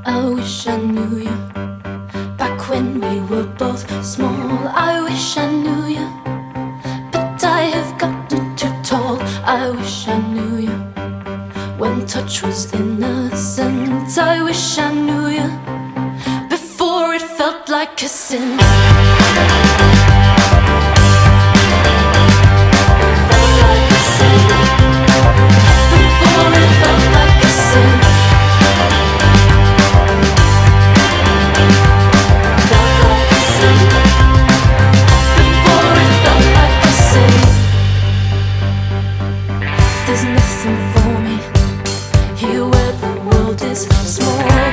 I wish I knew you back when we were both small. I wish I knew you, but I have gotten too tall. I wish I knew you when touch was innocent. I wish I knew you before it felt like a sin. There's nothing for me here where the world is small.